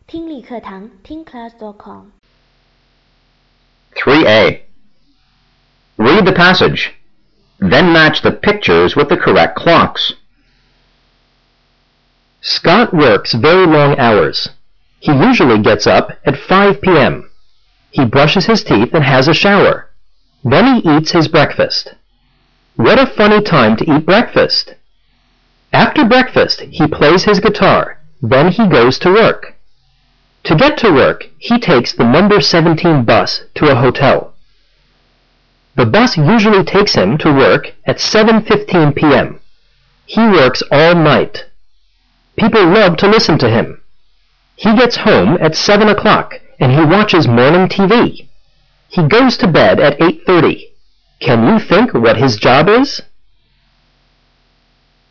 听力课堂听 class.com。 3A. Read the passage. Then match the pictures with the correct clocks. Scott works very long hours. He usually gets up at 5 p.m. He brushes his teeth and has a shower. Then he eats his breakfast. What a funny time to eat breakfast! After breakfast, he plays his guitar. Then he goes to work. To get to work, he takes the number 17 bus to a hotel. The bus usually takes him to work at 7:15 p.m. He works all night. People love to listen to him. He gets home at 7 o'clock and he watches morning TV. He goes to bed at 8:30. Can you think what his job is?